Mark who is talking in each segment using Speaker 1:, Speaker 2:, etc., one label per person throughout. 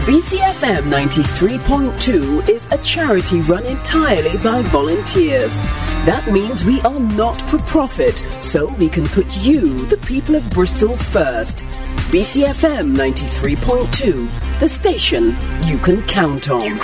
Speaker 1: BCFM 93.2 is a charity run entirely by volunteers. That means we are not for profit, so we can put you, the people of Bristol, first. BCFM 93.2, the station you can count on.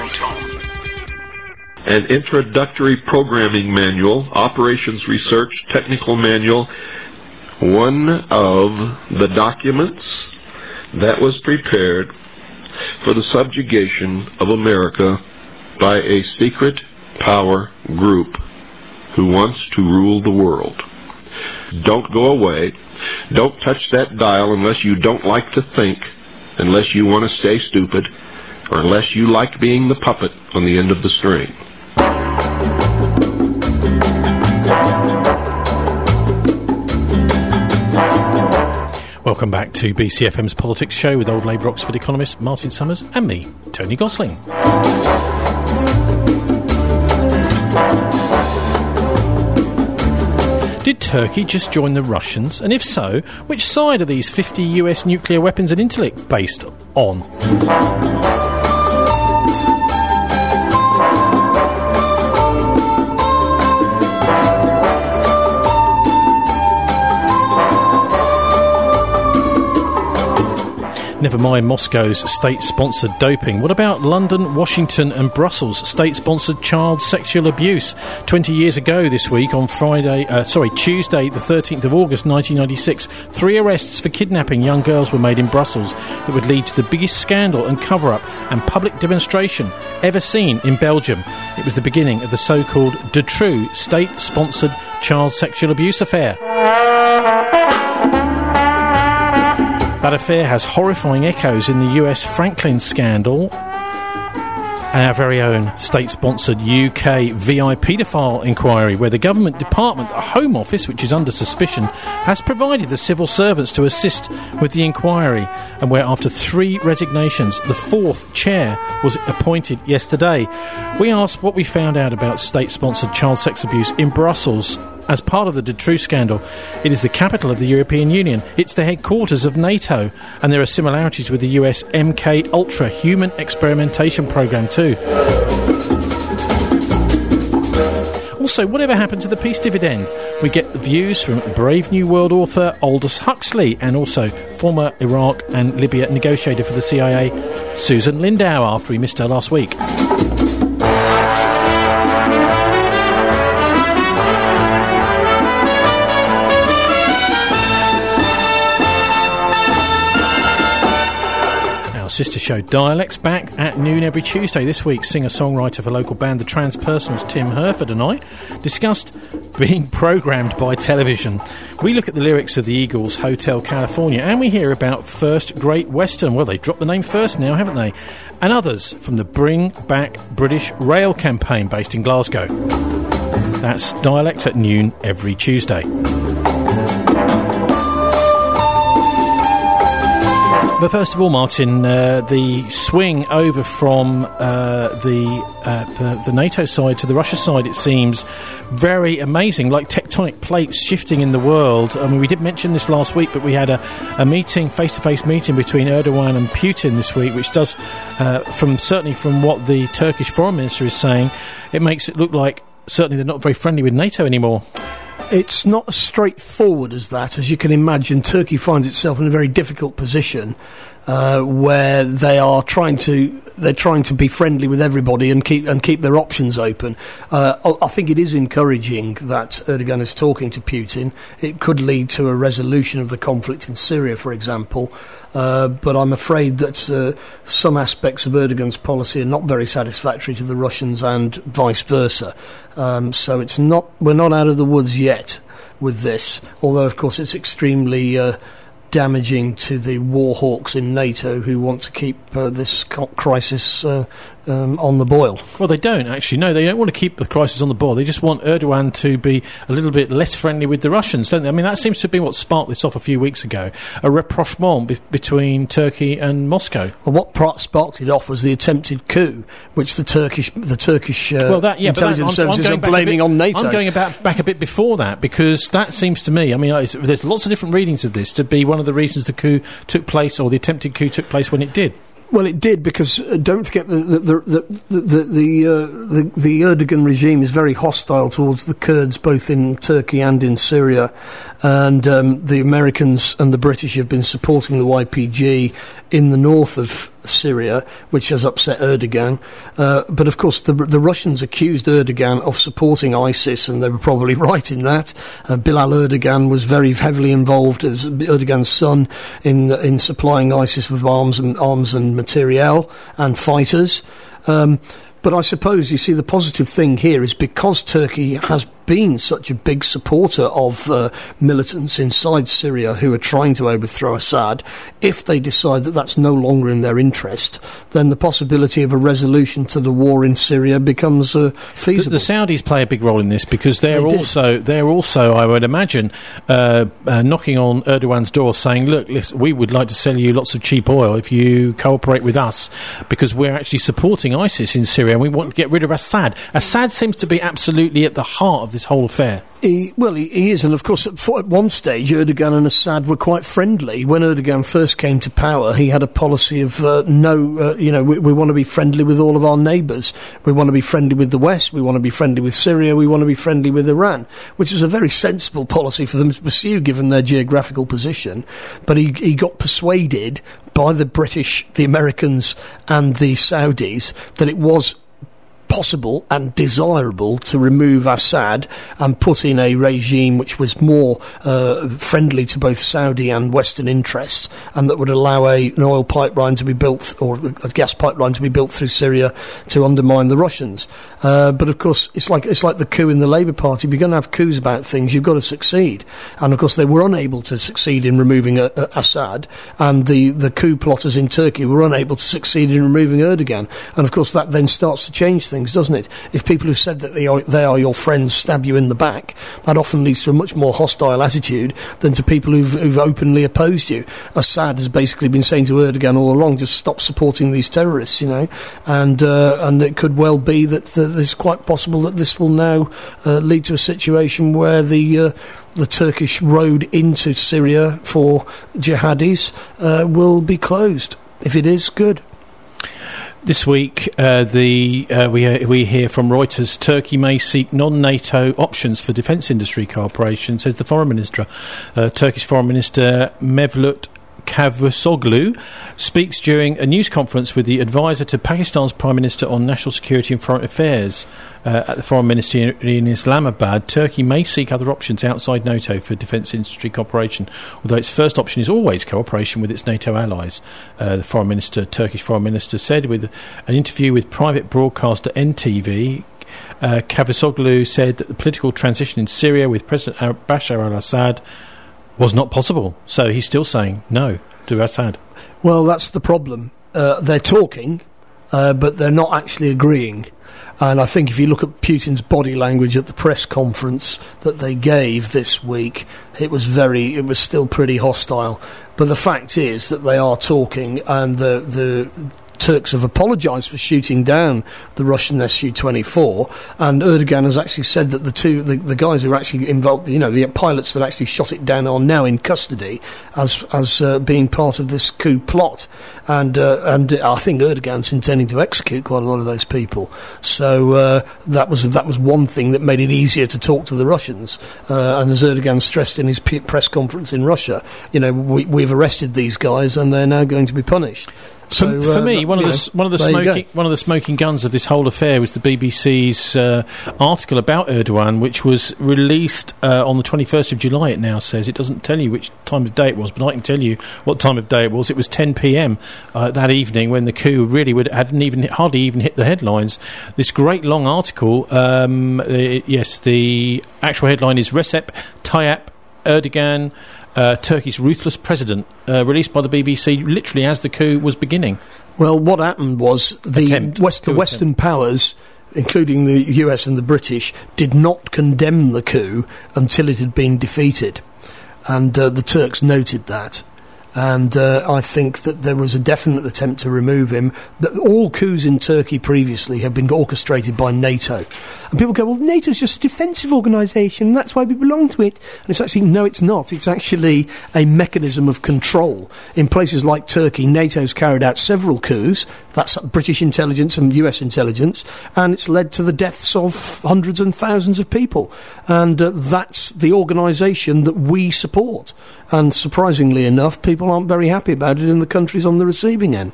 Speaker 2: An introductory programming manual, operations research, technical manual, one of the documents that was prepared for the subjugation of America by a secret power group who wants to rule the world. Don't go away. Don't touch that dial unless you don't like to think, unless you want to stay stupid, or unless you like being the puppet on the end of the string.
Speaker 3: Welcome back to BCFM's Politics Show with old Labour Oxford economist Martin Summers and me, Tony Gosling. Did Turkey just join the Russians? And if so, which side are these 50 US nuclear weapons and intellect based on? Never mind Moscow's state-sponsored doping. What about London, Washington and Brussels' state-sponsored child sexual abuse? 20 years ago this week, on Tuesday, the 13th of August 1996, 3 arrests for kidnapping young girls were made in Brussels that would lead to the biggest scandal and cover-up and public demonstration ever seen in Belgium. It was the beginning of the so-called Dutroux state-sponsored child sexual abuse affair. That affair has horrifying echoes in the US Franklin scandal and our very own state-sponsored UK VI paedophile inquiry, where the government department, the Home Office, which is under suspicion, has provided the civil servants to assist with the inquiry, and where after 3 resignations, the 4th chair was appointed yesterday. We asked what we found out about state-sponsored child sex abuse in Brussels. As part of the Dutroux scandal, it is the capital of the European Union. It's the headquarters of NATO, and there are similarities with the US MK Ultra human experimentation program too. Also, whatever happened to the peace dividend? We get the views from Brave New World author Aldous Huxley, and also former Iraq and Libya negotiator for the CIA, Susan Lindau, after we missed her last week. Sister show Dialects back at noon every Tuesday. This week, singer-songwriter for local band The Transpersonals Tim Herford and I discussed being programmed by television. We look at the lyrics of the Eagles' Hotel California, and we hear about First Great Western. Well, they dropped the name first now, haven't they? And others from the Bring Back British Rail campaign based in Glasgow. That's Dialect at noon every Tuesday. But first of all, Martin, the swing over from the NATO side to the Russia side, it seems very amazing, like tectonic plates shifting in the world. I mean, we did mention this last week, but we had a meeting, face-to-face meeting between Erdogan and Putin this week, which does, certainly from what the Turkish foreign minister is saying, it makes it look like certainly they're not very friendly with NATO anymore.
Speaker 4: It's not as straightforward as that. As you can imagine, Turkey finds itself in a very difficult position where they're trying to be friendly with everybody and keep their options open. I think it is encouraging that Erdogan is talking to Putin. It could lead to a resolution of the conflict in Syria, for example. But I'm afraid that some aspects of Erdogan's policy are not very satisfactory to the Russians and vice versa. So we're not out of the woods yet with this, although of course it's extremely damaging to the war hawks in NATO who want to keep this crisis on the boil. Well,
Speaker 3: they don't actually. No, they don't want to keep the crisis on the boil. They just want Erdogan to be a little bit less friendly with the Russians, don't they? I mean, that seems to have been what sparked this off a few weeks ago, a rapprochement between Turkey and Moscow.
Speaker 4: Well, what sparked it off was the attempted coup, which the Turkish intelligence services are blaming on NATO.
Speaker 3: I'm going back a bit before that, because that seems to me, I mean, there's lots of different readings of this, to be one of the reasons the coup took place, or the attempted coup took place when it did.
Speaker 4: Well, it did, because don't forget the Erdogan regime is very hostile towards the Kurds, both in Turkey and in Syria, and the Americans and the British have been supporting the YPG in the north of Syria, which has upset Erdogan. But of course, the Russians accused Erdogan of supporting ISIS, and they were probably right in that. Bilal Erdogan was very heavily involved, as Erdogan's son, in supplying ISIS with arms and materiel and fighters. But I suppose, you see, the positive thing here is because Turkey has been such a big supporter of militants inside Syria who are trying to overthrow Assad, if they decide that that's no longer in their interest, then the possibility of a resolution to the war in Syria becomes feasible.
Speaker 3: The Saudis play a big role in this, because they're also, I would imagine, knocking on Erdogan's door saying, look, listen, we would like to sell you lots of cheap oil if you cooperate with us, because we're actually supporting ISIS in Syria and we want to get rid of Assad. Assad seems to be absolutely at the heart of this whole affair.
Speaker 4: He is, and of course at one stage Erdogan and Assad were quite friendly. When Erdogan first came to power, he had a policy of we want to be friendly with all of our neighbours. We want to be friendly with the West, we want to be friendly with Syria, we want to be friendly with Iran, which is a very sensible policy for them to pursue given their geographical position. But he got persuaded by the British, the Americans and the Saudis that it was possible and desirable to remove Assad and put in a regime which was more friendly to both Saudi and Western interests, and that would allow an oil pipeline to be built, or a gas pipeline to be built through Syria to undermine the Russians. But of course, it's like the coup in the Labour Party. If you're going to have coups about things, you've got to succeed. And of course, they were unable to succeed in removing Assad, and the coup plotters in Turkey were unable to succeed in removing Erdogan. And of course, that then starts to change things, doesn't it? If people who've said that they are your friends stab you in the back, that often leads to a much more hostile attitude than to people who've openly opposed you. Assad has basically been saying to Erdogan all along, just stop supporting these terrorists, and it could well be that it's quite possible that this will now lead to a situation where the Turkish road into Syria for jihadis will be closed. If it is, good.
Speaker 3: This week, we hear from Reuters, Turkey may seek non-NATO options for defence industry cooperation, says the Foreign Minister. Turkish Foreign Minister Mevlut Cavusoglu speaks during a news conference with the advisor to Pakistan's Prime Minister on National Security and Foreign Affairs at the Foreign Ministry in Islamabad. Turkey may seek other options outside NATO for defence industry cooperation, although its first option is always cooperation with its NATO allies. The Turkish Foreign Minister said with an interview with private broadcaster NTV, Cavusoglu said that the political transition in Syria with President Bashar al-Assad was not possible. So he's still saying no to Assad.
Speaker 4: Well, that's the problem. They're talking, but they're not actually agreeing. And I think if you look at Putin's body language at the press conference that they gave this week, it was still pretty hostile. But the fact is that they are talking, and the Turks have apologised for shooting down the Russian Su-24, and Erdogan has actually said that the guys who are actually involved, the pilots that actually shot it down, are now in custody as being part of this coup plot, and I think Erdogan's intending to execute quite a lot of those people. So that was one thing that made it easier to talk to the Russians, and as Erdogan stressed in his press conference in Russia, we've arrested these guys and they're now going to be punished. So,
Speaker 3: for me, one of the smoking guns of this whole affair was the BBC's article about Erdogan, which was released on the 21st of July. It now says, it doesn't tell you which time of day it was, but I can tell you what time of day it was. It was 10 p.m. That evening, when the coup really hardly even hit the headlines. This great long article. The actual headline is Recep Tayyip Erdogan, Turkey's ruthless president, released by the BBC literally as the coup was beginning.
Speaker 4: Well, what happened was the Western powers, including the US and the British, did not condemn the coup until it had been defeated. And the Turks noted that. And I think that there was a definite attempt to remove him. That all coups in Turkey previously have been orchestrated by NATO. And people go, well, NATO's just a defensive organisation, and that's why we belong to it. And it's actually, no, it's not. It's actually a mechanism of control. In places like Turkey, NATO's carried out several coups. That's British intelligence and US intelligence. And it's led to the deaths of hundreds and thousands of people. And that's the organisation that we support. And surprisingly enough, people aren't very happy about it in the countries on the receiving end.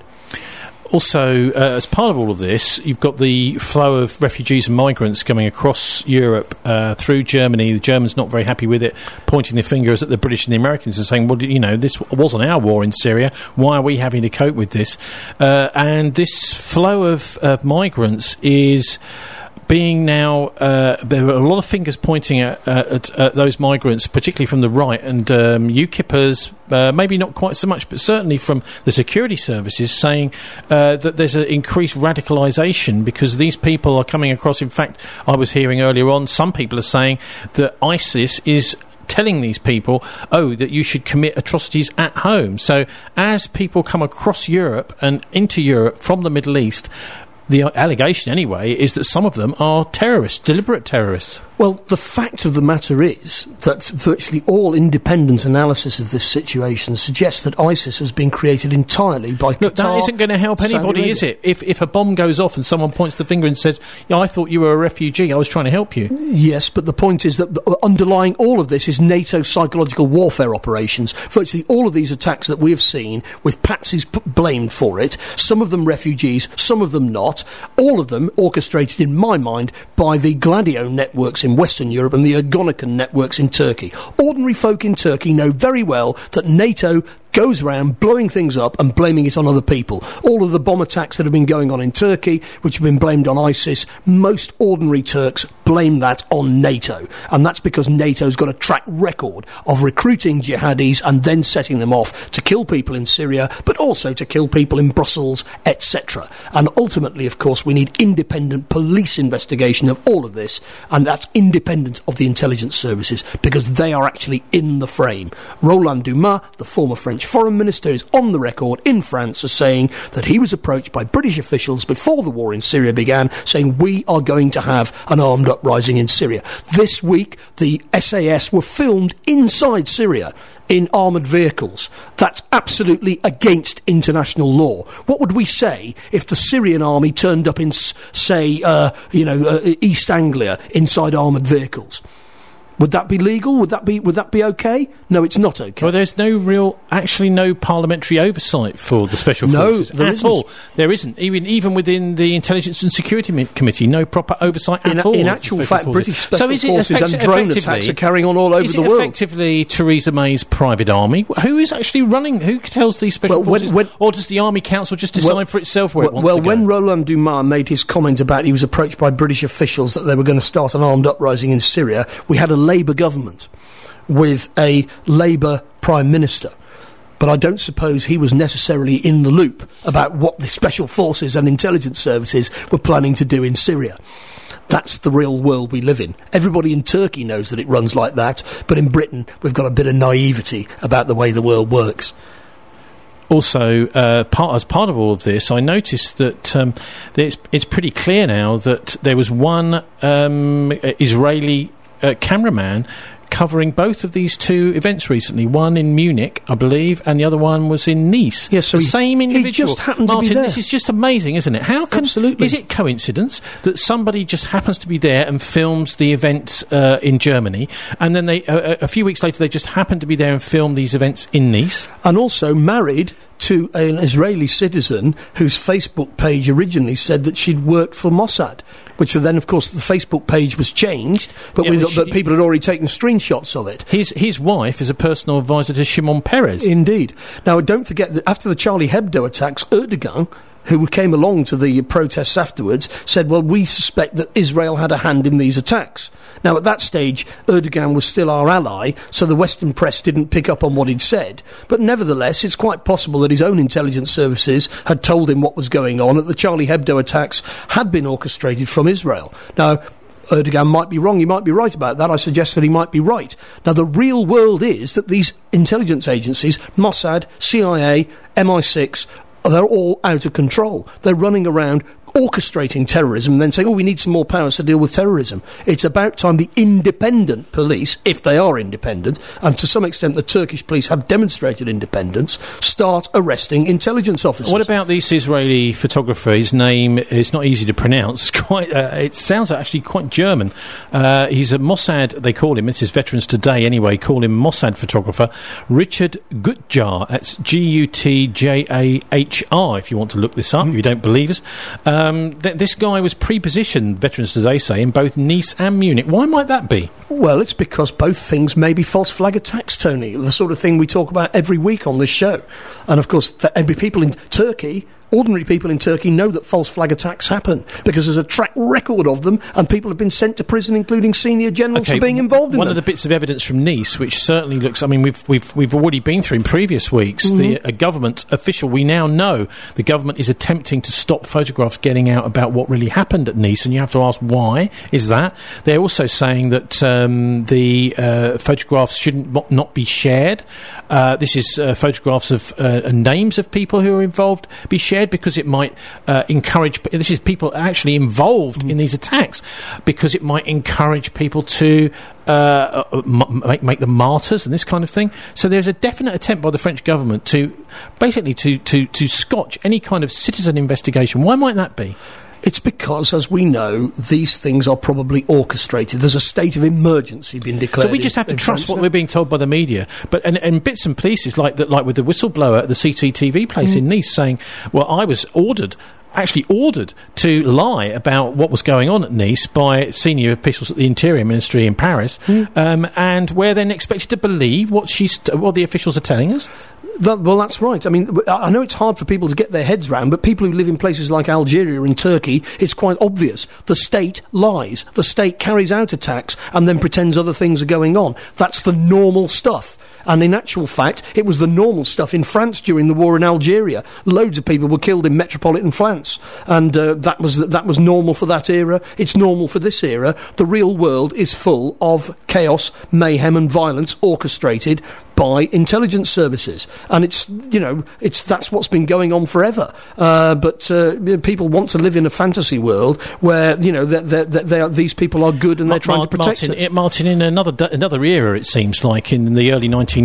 Speaker 3: Also, as part of all of this, you've got the flow of refugees and migrants coming across Europe through Germany. The Germans not very happy with it, pointing their fingers at the British and the Americans and saying, well, you know, this wasn't our war in Syria. Why are we having to cope with this? And this flow of migrants is being now, there are a lot of fingers pointing at those migrants, particularly from the right, and UKIPers, maybe not quite so much, but certainly from the security services, saying that there's an increased radicalisation because these people are coming across. In fact, I was hearing earlier on, some people are saying that ISIS is telling these people, that you should commit atrocities at home. So as people come across Europe and into Europe from the Middle East, the allegation, anyway, is that some of them are terrorists, deliberate terrorists.
Speaker 4: Well, the fact of the matter is that virtually all independent analysis of this situation suggests that ISIS has been created entirely by Qatar.
Speaker 3: Look, that isn't going to help anybody, is it? If a bomb goes off and someone points the finger and says, yeah, I thought you were a refugee, I was trying to help you.
Speaker 4: Yes, but the point is that underlying all of this is NATO psychological warfare operations. Virtually all of these attacks that we have seen, with patsies blamed for it, some of them refugees, some of them not, all of them orchestrated, in my mind, by the Gladio networks in Western Europe and the Ergonokon networks in Turkey. Ordinary folk in Turkey know very well that NATO goes around blowing things up and blaming it on other people. All of the bomb attacks that have been going on in Turkey, which have been blamed on ISIS, most ordinary Turks blame that on NATO. And that's because NATO's got a track record of recruiting jihadis and then setting them off to kill people in Syria, but also to kill people in Brussels, etc. And ultimately, of course, we need independent police investigation of all of this, and that's independent of the intelligence services, because they are actually in the frame. Roland Dumas, the former French Foreign Minister, is on the record in France as saying that he was approached by British officials before the war in Syria began, saying we are going to have an armed uprising in Syria. This week, the SAS were filmed inside Syria in armoured vehicles. That's absolutely against international law. What would we say if the Syrian army turned up in, say, East Anglia inside armoured vehicles? Would that be legal? Would that be okay? No, it's not okay.
Speaker 3: Well, there's no parliamentary oversight for the special forces
Speaker 4: at
Speaker 3: all. There isn't. Even within the Intelligence and Security Committee, no proper oversight at all.
Speaker 4: In actual fact, British special forces and drone attacks are carrying on all over the world.
Speaker 3: Is it effectively Theresa May's private army? Who is actually running? Who tells these special forces? Or does the Army Council just decide for itself where it wants to go?
Speaker 4: When Roland Dumas made his comment about he was approached by British officials that they were going to start an armed uprising in Syria, we had a Labour government with a Labour Prime Minister. But I don't suppose he was necessarily in the loop about what the special forces and intelligence services were planning to do in Syria. That's the real world we live in. Everybody in Turkey knows that it runs like that, but in Britain we've got a bit of naivety about the way the world works.
Speaker 3: Also, as part of all of this, I noticed that it's pretty clear now that there was one Israeli cameraman covering both of these two events recently. One in Munich, I believe, and the other one was in Nice.
Speaker 4: Yes, so
Speaker 3: the same individual.
Speaker 4: He just happened
Speaker 3: Martin,
Speaker 4: to be there.
Speaker 3: This is just amazing, isn't it?
Speaker 4: Absolutely.
Speaker 3: Is it coincidence that somebody just happens to be there and films the events in Germany, and then they a few weeks later they just happen to be there and film these events in Nice?
Speaker 4: And also married to an Israeli citizen whose Facebook page originally said that she'd worked for Mossad, which then, of course, the Facebook page was changed, but people had already taken screenshots of it.
Speaker 3: His wife is a personal advisor to Shimon Peres.
Speaker 4: Indeed. Now, don't forget that after the Charlie Hebdo attacks, Erdogan, who came along to the protests afterwards, said, well, we suspect that Israel had a hand in these attacks. Now, at that stage, Erdogan was still our ally, so the Western press didn't pick up on what he'd said. But nevertheless, it's quite possible that his own intelligence services had told him what was going on, that the Charlie Hebdo attacks had been orchestrated from Israel. Now, Erdogan might be wrong, he might be right about that. I suggest that he might be right. Now, the real world is that these intelligence agencies, Mossad, CIA, MI6, they're all out of control. They're running around orchestrating terrorism and then saying, we need some more powers to deal with terrorism. It's about time the independent police, if they are independent, and to some extent the Turkish police have demonstrated independence, start arresting intelligence officers.
Speaker 3: What about this Israeli photographer? His name is not easy to pronounce. It sounds actually quite German. He's a Mossad, they call him, this is Veterans Today anyway, call him Mossad photographer, Richard Gutjar. That's Gutjahr, if you want to look this up, if you don't believe us. This guy was pre-positioned, Veterans Today say, in both Nice and Munich. Why might that be?
Speaker 4: Well, it's because both things may be false flag attacks, Tony, the sort of thing we talk about every week on this show. And, of course, every people in Turkey... Ordinary people in Turkey know that false flag attacks happen because there's a track record of them, and people have been sent to prison, including senior generals, for being involved in them.
Speaker 3: One of the bits of evidence from Nice, which certainly looks, I mean, we've already been through in previous weeks, a government official, we now know the government is attempting to stop photographs getting out about what really happened at Nice, and you have to ask why is that. They're also saying that the photographs shouldn't not be shared. This is photographs of names of people who are involved be shared, because it might encourage... This is people actually involved in these attacks, because it might encourage people to make them martyrs and this kind of thing. So there's a definite attempt by the French government to basically to scotch any kind of citizen investigation. Why might that be?
Speaker 4: It's because, as we know, these things are probably orchestrated. There's a state of emergency being declared.
Speaker 3: So we just have to trust what we're being told by the media. But and bits and pieces like that, like with the whistleblower at the CCTV place in Nice saying, well, I was ordered to lie about what was going on at Nice by senior officials at the Interior Ministry in Paris, and we're then expected to believe what the officials are telling us.
Speaker 4: Well, that's right. I mean, I know it's hard for people to get their heads round, but people who live in places like Algeria and Turkey, it's quite obvious. The state lies. The state carries out attacks and then pretends other things are going on. That's the normal stuff. And in actual fact, it was the normal stuff in France during the war in Algeria. Loads of people were killed in metropolitan France. And that was normal for that era. It's normal for this era. The real world is full of chaos, mayhem and violence orchestrated by intelligence services. And that's what's been going on forever. But people want to live in a fantasy world where, these people are good and they're trying to protect us.
Speaker 3: Martin, in another era, it seems like, in the early 1990s,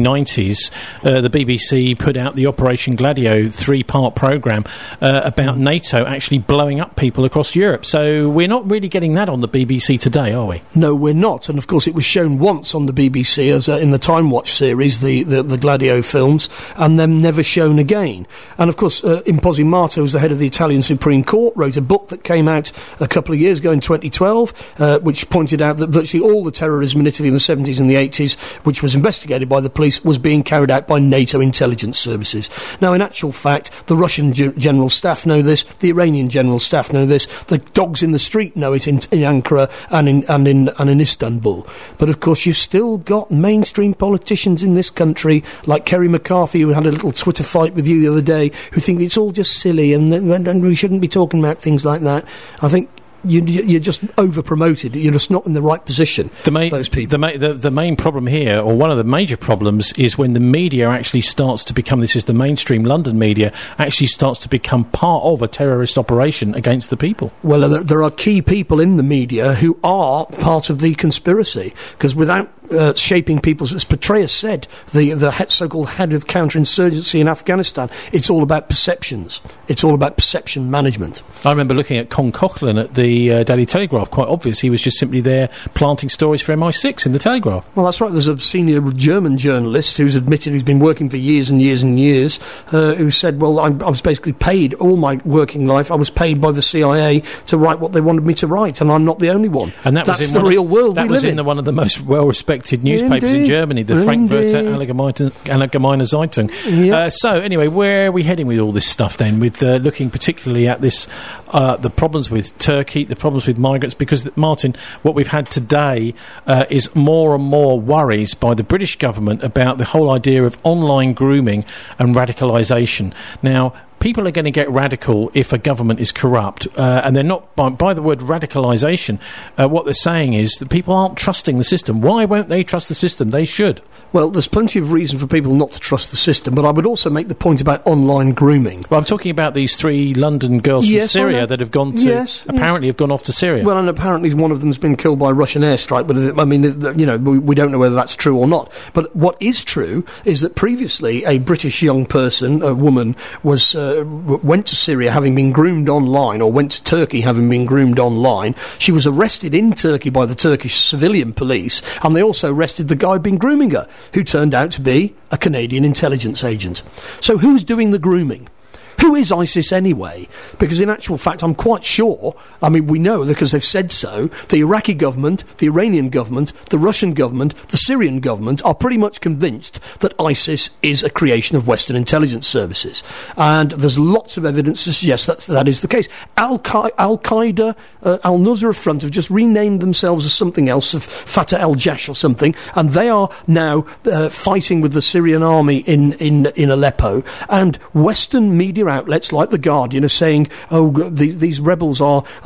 Speaker 3: the BBC put out the Operation Gladio 3-part programme about NATO actually blowing up people across Europe. So we're not really getting that on the BBC today, are we?
Speaker 4: No, we're not. And of course it was shown once on the BBC as in the Time Watch series, the Gladio films, and then never shown again. And of course Imposinato, who's the head of the Italian Supreme Court, wrote a book that came out a couple of years ago in 2012, which pointed out that virtually all the terrorism in Italy in the 70s and the 80s, which was investigated by the police, was being carried out by NATO intelligence services. Now, in actual fact, the Russian general staff know this, the Iranian general staff know this, the dogs in the street know it in Ankara and in Istanbul. But of course, you've still got mainstream politicians in this country, like Kerry McCarthy, who had a little Twitter fight with you the other day, who think it's all just silly and we shouldn't be talking about things like that. I think you're just over-promoted. You're just not in the right position, those people.
Speaker 3: The main problem here, or one of the major problems, is when the media actually starts to become, this is the mainstream London media, actually starts to become part of a terrorist operation against the people.
Speaker 4: Well, there are key people in the media who are part of the conspiracy, because without shaping people's... As Petraeus said, the so-called head of counterinsurgency in Afghanistan, it's all about perceptions. It's all about perception management.
Speaker 3: I remember looking at Con Coughlin at the Daily Telegraph. Quite obvious. He was just simply there planting stories for MI6 in the Telegraph.
Speaker 4: Well, that's right. There's a senior German journalist who's admitted he's been working for years and years and years, who said, well, I was basically paid all my working life. I was paid by the CIA to write what they wanted me to write, and I'm not the only one.
Speaker 3: And
Speaker 4: that's the real world we live in.
Speaker 3: That was in one of the most well-respected newspapers in Germany, the Frankfurter Allgemeine Zeitung. Yep. So anyway, where are we heading with all this stuff then, with looking particularly at this, the problems with Turkey, the problems with migrants? Because, Martin, what we've had today is more and more worries by the British government about the whole idea of online grooming and radicalisation. Now, people are going to get radical if a government is corrupt, and they're not, by the word radicalisation, what they're saying is that people aren't trusting the system. Why won't they trust the system? They should.
Speaker 4: Well, there's plenty of reason for people not to trust the system, but I would also make the point about online grooming.
Speaker 3: Well, I'm talking about these 3 London girls from Syria that have gone to, apparently have gone off to Syria.
Speaker 4: Well, and apparently one of them's been killed by a Russian airstrike, but I mean, we don't know whether that's true or not. But what is true is that previously a British young person, a woman, went to Syria having been groomed online, or went to Turkey having been groomed online. She was arrested in Turkey by the Turkish civilian police, and they also arrested the guy who'd been grooming her, who turned out to be a Canadian intelligence agent. So who's doing the grooming? Who is ISIS anyway? Because in actual fact, I'm quite sure, I mean, we know because they've said so, the Iraqi government, the Iranian government, the Russian government, the Syrian government are pretty much convinced that ISIS is a creation of Western intelligence services. And there's lots of evidence to suggest that is the case. Al-Qaeda, Al-Nusra Front have just renamed themselves as something else, of Fatah al-Jash or something, and they are now fighting with the Syrian army in Aleppo. And Western media outlets like The Guardian are saying, these rebels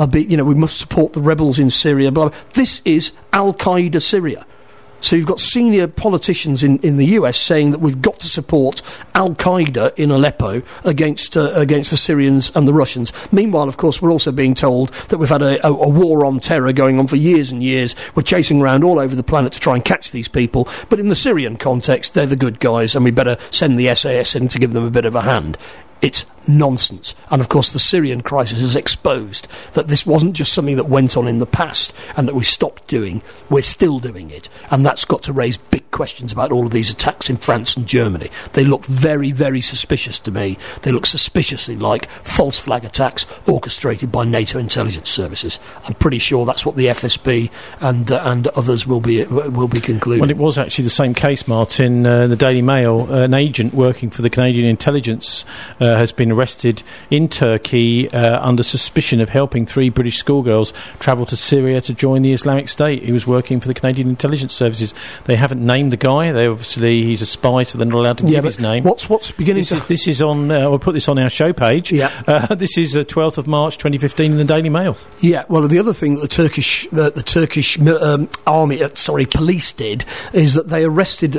Speaker 4: we must support the rebels in Syria. Blah, blah. This is Al-Qaeda Syria. So you've got senior politicians in the US saying that we've got to support Al-Qaeda in Aleppo against the Syrians and the Russians. Meanwhile, of course, we're also being told that we've had a war on terror going on for years and years. We're chasing around all over the planet to try and catch these people. But in the Syrian context, they're the good guys, and we better send the SAS in to give them a bit of a hand. It's nonsense. And of course the Syrian crisis has exposed that this wasn't just something that went on in the past and that we stopped doing. We're still doing it. And that's got to raise big questions about all of these attacks in France and Germany. They look very, very suspicious to me. They look suspiciously like false flag attacks orchestrated by NATO intelligence services. I'm pretty sure that's what the FSB and others will be concluding.
Speaker 3: Well, it was actually the same case, Martin. The Daily Mail, an agent working for the Canadian intelligence has been arrested in Turkey under suspicion of helping 3 British schoolgirls travel to Syria to join the Islamic State. He was working for the Canadian intelligence services. They haven't named the guy. He's a spy, so they're not allowed to give his name.
Speaker 4: What's beginning
Speaker 3: This is on. We'll put this on our show page.
Speaker 4: Yeah.
Speaker 3: This is 12th of March 2015 in the Daily Mail.
Speaker 4: Yeah. Well, the other thing that the Turkish police did is that they arrested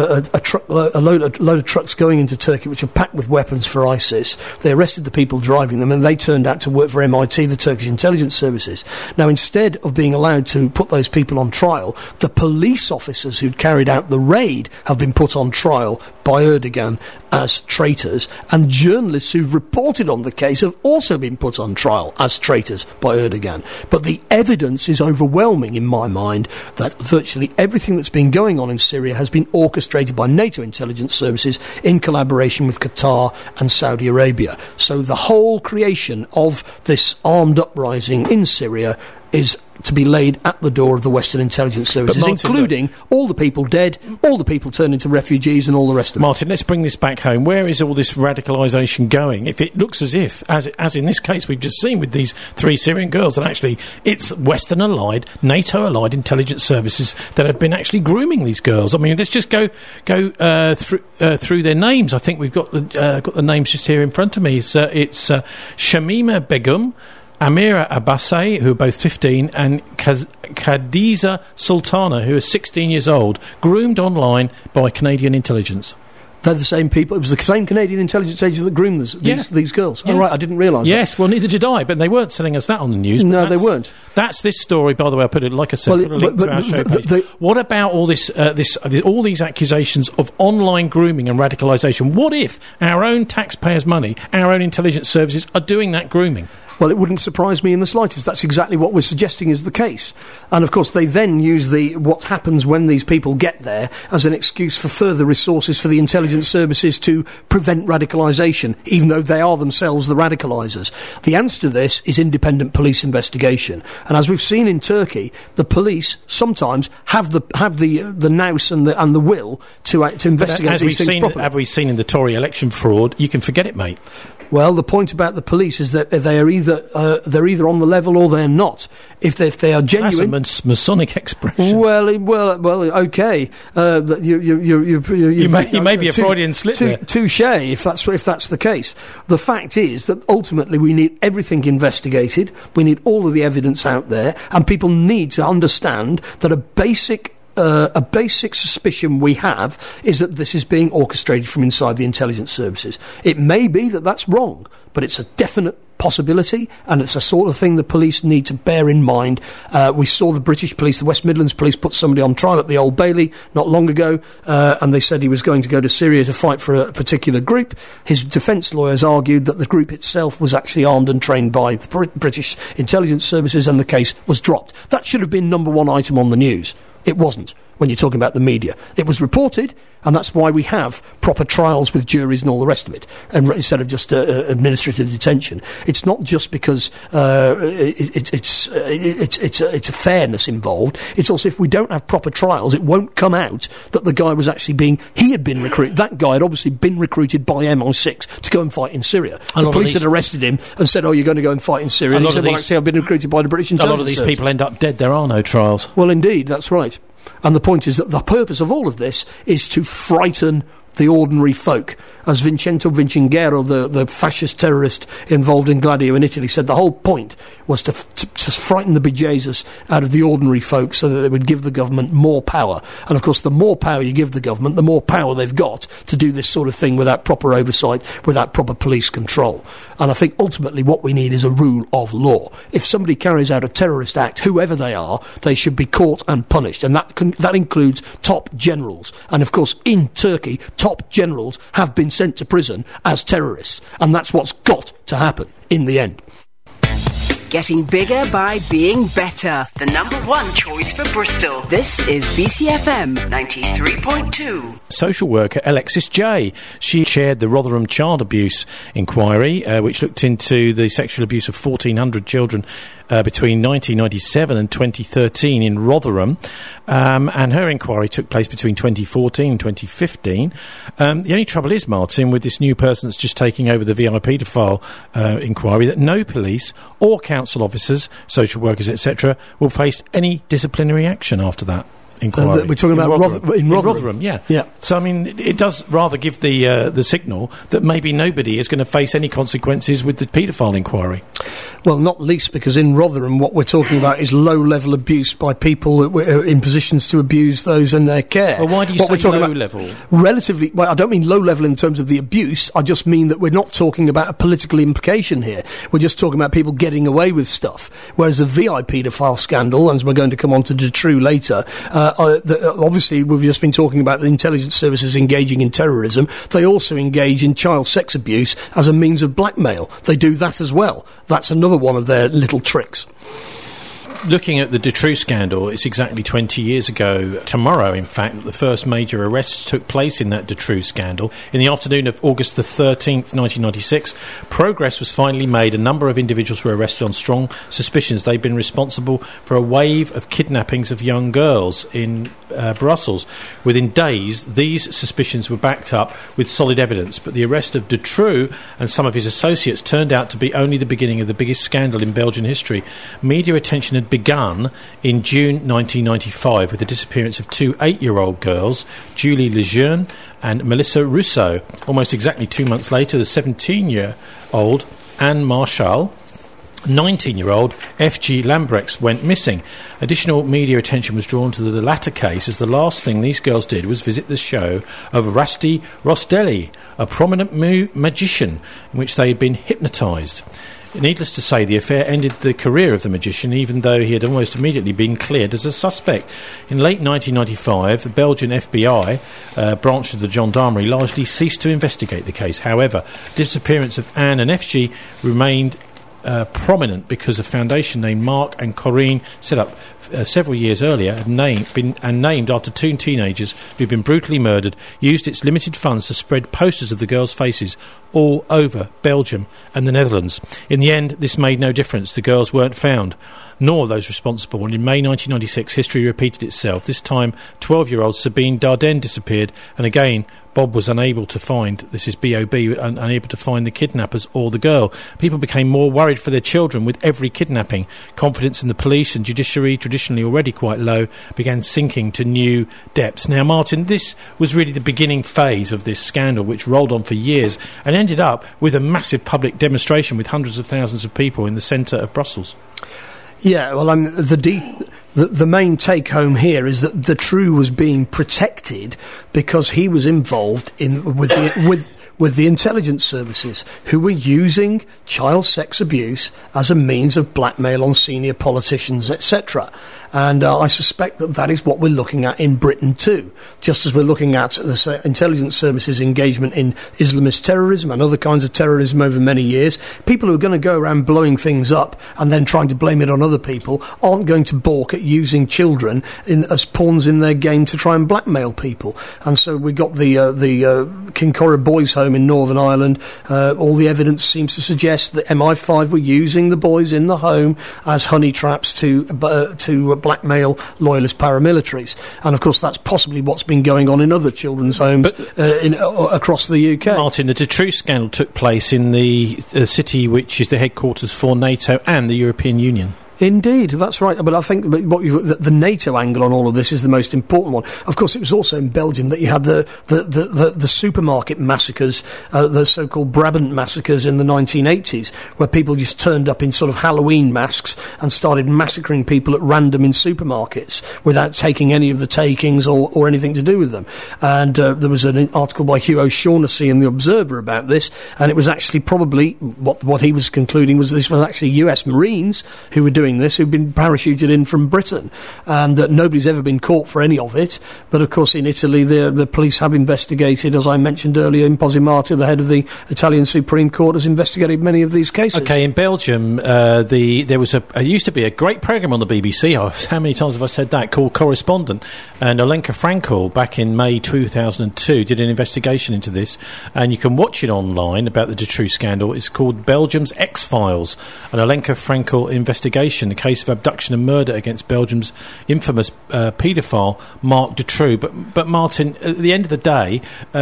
Speaker 4: a load of trucks going into Turkey which are packed with weapons for ISIS. They arrested the people driving them, and they turned out to work for MIT, the Turkish intelligence services. Now, instead of being allowed to put those people on trial, the police officers who'd carried out the raid have been put on trial by Erdogan as traitors, and journalists who've reported on the case have also been put on trial as traitors by Erdogan. But the evidence is overwhelming in my mind that virtually everything that's been going on in Syria has been orchestrated by NATO intelligence services in collaboration with Qatar and Saudi Arabia. So the whole creation of this armed uprising in Syria is to be laid at the door of the Western intelligence services, Martin, including all the people dead, all the people turned into refugees, and all the rest of it.
Speaker 3: Martin, let's bring this back home. Where is all this radicalisation going? If it looks as if, as in this case we've just seen with these 3 Syrian girls, and actually it's Western-allied, NATO-allied intelligence services that have been actually grooming these girls. I mean, let's just go through their names. I think we've got the names just here in front of me. It's Shamima Begum, Amira Abbasi, who are both 15, and Khadija Sultana, who is 16 years old, groomed online by Canadian intelligence.
Speaker 4: They're the same people. It was the same Canadian intelligence agent that groomed these girls. Yeah. Oh, right, I didn't realise that.
Speaker 3: Yes, well, neither did I, but they weren't telling us that on the news.
Speaker 4: No, they weren't.
Speaker 3: That's this story, by the way. I put it, like I said, put a link to our show page. What about all all these accusations of online grooming and radicalisation? What if our own taxpayers' money, our own intelligence services are doing that grooming?
Speaker 4: Well, it wouldn't surprise me in the slightest. That's exactly what we're suggesting is the case. And, of course, they then use what happens when these people get there as an excuse for further resources for the intelligence services to prevent radicalisation, even though they are themselves the radicalisers. The answer to this is independent police investigation. And as we've seen in Turkey, the police sometimes have the nous and the will to investigate these things properly.
Speaker 3: As we've seen in the Tory election fraud, you can forget it, mate.
Speaker 4: Well, the point about the police is that they are either either on the level or they're not. If they are genuine,
Speaker 3: that's a Masonic expression.
Speaker 4: Well, okay.
Speaker 3: You may be a Freudian slip there.
Speaker 4: Touche, if that's the case. The fact is that ultimately we need everything investigated. We need all of the evidence out there, and people need to understand that a basic suspicion we have is that this is being orchestrated from inside the intelligence services. It may be that that's wrong, but it's a definite possibility, and it's a sort of thing the police need to bear in mind. We saw the British police, the West Midlands police, put somebody on trial at the Old Bailey not long ago, and they said he was going to go to Syria to fight for a particular group. His defence lawyers argued that the group itself was actually armed and trained by the British intelligence services, and the case was dropped. That should have been number one item on the news. It wasn't, when you're talking about the media. It was reported, and that's why we have proper trials with juries and all the rest of it, and instead of just administrative detention. It's not just because it's a fairness involved. It's also, if we don't have proper trials, it won't come out that the guy was actually he had been recruited. That guy had obviously been recruited by MI6 to go and fight in Syria. The police had arrested him and said, "Oh, you're going to go and fight in Syria." And he said, "Well, actually, I've been recruited by the British intelligence service."
Speaker 3: A lot of these people end up dead. There are no trials.
Speaker 4: Well, indeed, that's right. And the point is that the purpose of all of this is to frighten the ordinary folk. As Vincenzo Vincingero, the fascist terrorist involved in Gladio in Italy, said, the whole point was to frighten the bejesus out of the ordinary folk so that they would give the government more power. And of course, the more power you give the government, the more power they've got to do this sort of thing without proper oversight, without proper police control. And I think ultimately what we need is a rule of law. If somebody carries out a terrorist act, whoever they are, they should be caught and punished. And that includes top generals. And of course, in Turkey, top generals have been sent to prison as terrorists, and that's what's got to happen in the end.
Speaker 1: Getting bigger by being better. The number one choice for Bristol. This is BCFM 93.2.
Speaker 3: Social worker Alexis Jay. She chaired the Rotherham Child Abuse Inquiry, which looked into the sexual abuse of 1,400 children between 1997 and 2013 in Rotherham. And her inquiry took place between 2014 and 2015. The only trouble is, Martin, with this new person that's just taking over the VIP paedophile inquiry, that no police or council officers, social workers, etc., will face any disciplinary action after that inquiry.
Speaker 4: We're talking about Rotherham.
Speaker 3: Yeah. So, I mean, it does rather give the signal that maybe nobody is going to face any consequences with the paedophile inquiry.
Speaker 4: Well, not least because in Rotherham what we're talking about is low-level abuse by people that were in positions to abuse those in their care.
Speaker 3: Well, why do you say low-level?
Speaker 4: Relatively, well, I don't mean low-level in terms of the abuse, I just mean that we're not talking about a political implication here. We're just talking about people getting away with stuff. Whereas the VI paedophile scandal, and we're going to come on to Dutroux later, obviously we've just been talking about the intelligence services engaging in terrorism. They also engage in child sex abuse as a means of blackmail. They do that as well. That's another one of their little tricks.
Speaker 3: Looking at the Dutroux scandal, it's exactly 20 years ago tomorrow, in fact, that the first major arrests took place in that Dutroux scandal. In the afternoon of August the 13th, 1996, progress was finally made. A number of individuals were arrested on strong suspicions they'd been responsible for a wave of kidnappings of young girls in Brussels. Within days, these suspicions were backed up with solid evidence, but the arrest of Dutroux and some of his associates turned out to be only the beginning of the biggest scandal in Belgian history. Media attention had begun in June 1995 with the disappearance of two 8-year-old girls, Julie Lejeune and Melissa Rousseau. Almost exactly 2 months later, the 17-year-old Anne Marshall, 19-year-old F.G. Lambrechts went missing. Additional media attention was drawn to the latter case, as the last thing these girls did was visit the show of Rusty Rostelli, a prominent magician, in which they had been hypnotised. Needless to say, the affair ended the career of the magician, even though he had almost immediately been cleared as a suspect. In late 1995, the Belgian FBI, branch of the gendarmerie, largely ceased to investigate the case. However, the disappearance of Anne and FG remained prominent because a foundation named Mark and Corinne set up several years earlier and named after two teenagers who'd been brutally murdered, used its limited funds to spread posters of the girls' faces all over Belgium and the Netherlands. In the end, this made no difference. The girls weren't found, nor those responsible, and in May 1996 history repeated itself. This time 12-year-old Sabine Dardenne disappeared, and again Bob was unable to find, this is B.O.B., unable to find the kidnappers or the girl. People became more worried for their children with every kidnapping. Confidence in the police and judiciary, traditionally already quite low, began sinking to new depths. Now, Martin, this was really the beginning phase of this scandal, which rolled on for years and ended up with a massive public demonstration with hundreds of thousands of people in the centre of Brussels.
Speaker 4: Yeah, well, the main take-home here is that Dutroux was being protected because he was involved with the intelligence services, who were using child sex abuse as a means of blackmail on senior politicians, etc. And I suspect that is what we're looking at in Britain too, just as we're looking at the intelligence services engagement in Islamist terrorism and other kinds of terrorism over many years. People who are going to go around blowing things up and then trying to blame it on other people aren't going to balk at using children as pawns in their game to try and blackmail people. And so we got the Kincora Boys Home in Northern Ireland. All the evidence seems to suggest that MI5 were using the boys in the home as honey traps to blackmail loyalist paramilitaries. And of course that's possibly what's been going on in other children's homes across the UK.
Speaker 3: Martin, the Dutroux scandal took place in the city which is the headquarters for NATO and the European Union.
Speaker 4: Indeed, that's right. But I think the NATO angle on all of this is the most important one. Of course, it was also in Belgium that you had the supermarket massacres, the so-called Brabant massacres in the 1980s, where people just turned up in sort of Halloween masks and started massacring people at random in supermarkets without taking any of the takings or anything to do with them. And there was an article by Hugh O'Shaughnessy in The Observer about this, and it was actually probably what he was concluding was this was actually US Marines who were doing this, who've been parachuted in from Britain, and that nobody's ever been caught for any of it. But of course in Italy the police have investigated, as I mentioned earlier. Imposimato, the head of the Italian Supreme Court, has investigated many of these cases.
Speaker 3: Okay, in Belgium there was used to be a great programme on the BBC, how many times have I said that, called Correspondent, and Olenka Frankel back in May 2002 did an investigation into this, and you can watch it online about the Dutroux scandal. It's called Belgium's X-Files, an Olenka Frankel investigation, the case of abduction and murder against Belgium's infamous paedophile Marc Dutroux. But Martin, at the end of the day,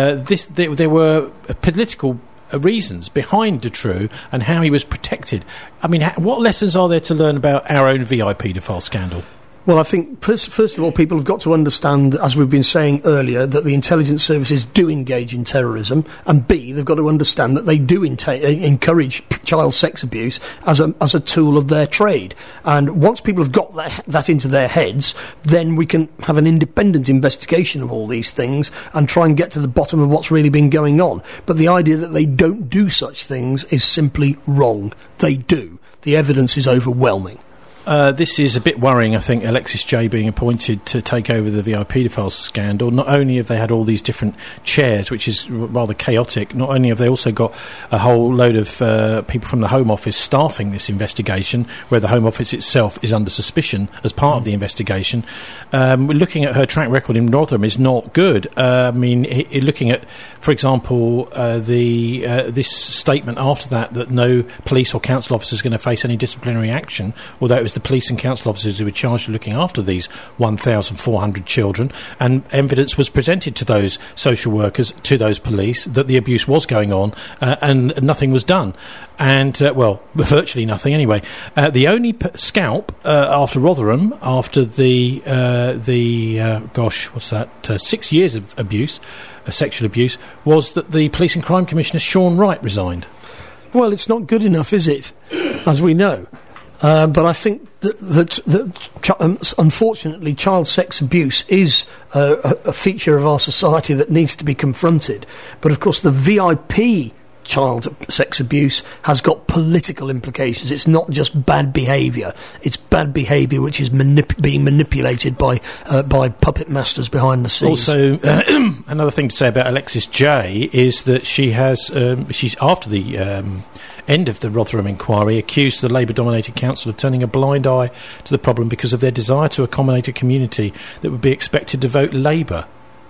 Speaker 3: there were political reasons behind Dutroux and how he was protected. I mean, what lessons are there to learn about our own VI paedophile scandal?
Speaker 4: Well, I think, first of all, people have got to understand, as we've been saying earlier, that the intelligence services do engage in terrorism, and B, they've got to understand that they do encourage child sex abuse as a tool of their trade. And once people have got that into their heads, then we can have an independent investigation of all these things and try and get to the bottom of what's really been going on. But the idea that they don't do such things is simply wrong. They do. The evidence is overwhelming.
Speaker 3: This is a bit worrying, I think, Alexis Jay being appointed to take over the VI paedophile scandal. Not only have they had all these different chairs, which is rather chaotic, not only have they also got a whole load of people from the Home Office staffing this investigation, where the Home Office itself is under suspicion as part of the investigation. Looking at her track record in Rotherham is not good. I mean, looking at, for example, this statement after that no police or council officer is going to face any disciplinary action, although it was the police and council officers who were charged with looking after these 1,400 children, and evidence was presented to those social workers, to those police, that the abuse was going on, and nothing was done. And, well, virtually nothing anyway. The only scalp after Rotherham, after the 6 years of abuse, sexual abuse, was that the Police and Crime Commissioner, Sean Wright, resigned.
Speaker 4: Well, it's not good enough, is it? As we know. But I think that unfortunately child sex abuse is a feature of our society that needs to be confronted. But of course the VIP child sex abuse has got political implications. It's not just bad behaviour. It's bad behaviour which is being manipulated by puppet masters behind the scenes.
Speaker 3: Also, another thing to say about Alexis Jay is that she has, she's after the end of the Rotherham inquiry, accused the Labour-dominated council of turning a blind eye to the problem because of their desire to accommodate a community that would be expected to vote Labour.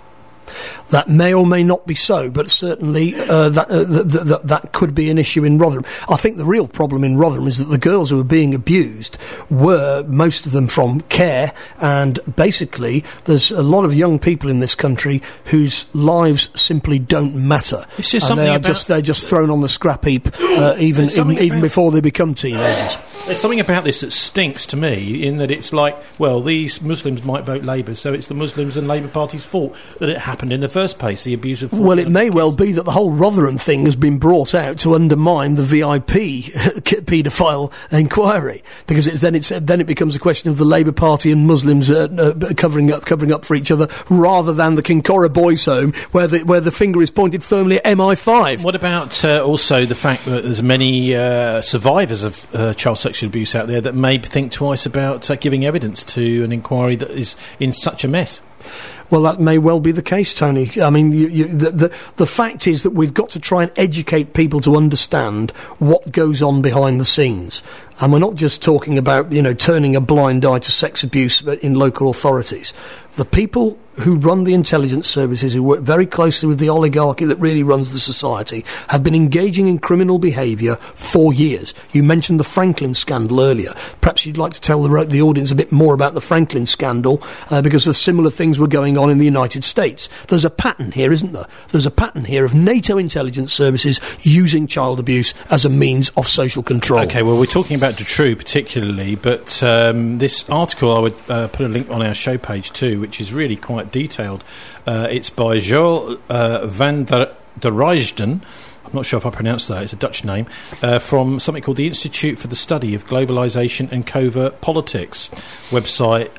Speaker 4: That may or may not be so, but certainly that could be an issue in Rotherham. I think the real problem in Rotherham is that the girls who were being abused were, most of them, from care, and basically there's a lot of young people in this country whose lives simply don't matter.
Speaker 3: It's just something
Speaker 4: they're just thrown on the scrap heap even before they become teenagers.
Speaker 3: There's something about this that stinks to me, in that it's like, well, these Muslims might vote Labour, so it's the Muslims and Labour Party's fault that it happened in the first place, the abuse of...
Speaker 4: Well, it may well be that the whole Rotherham thing has been brought out to undermine the VIP paedophile inquiry, because then it becomes a question of the Labour Party and Muslims covering up for each other, rather than the Kincora Boys' Home, where the finger is pointed firmly at MI5.
Speaker 3: What about also the fact that there's many survivors of child sexual abuse out there that may think twice about giving evidence to an inquiry that is in such a mess?
Speaker 4: Well, that may well be the case, Tony. I mean, the fact is that we've got to try and educate people to understand what goes on behind the scenes. And we're not just talking about, turning a blind eye to sex abuse in local authorities. The people who run the intelligence services, who work very closely with the oligarchy that really runs the society, have been engaging in criminal behaviour for years. You mentioned the Franklin scandal earlier. Perhaps you'd like to tell the audience a bit more about the Franklin scandal, because of similar things were going on in the United States. There's a pattern here, isn't there? There's a pattern here of NATO intelligence services using child abuse as a means of social control.
Speaker 3: OK, well, we're talking about Dutroux particularly, but this article, I would put a link on our show page too, which is really quite detailed. It's by Joel van der Rijden. I'm not sure if I pronounced that, it's a Dutch name, from something called the Institute for the Study of Globalisation and Covert Politics, website